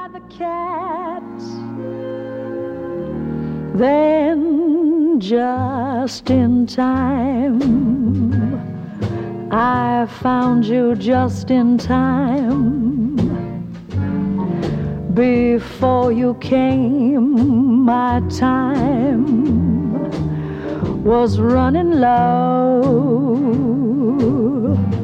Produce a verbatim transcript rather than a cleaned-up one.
the cat. Then just in time, I found you just in time. Before you came, my time was running low.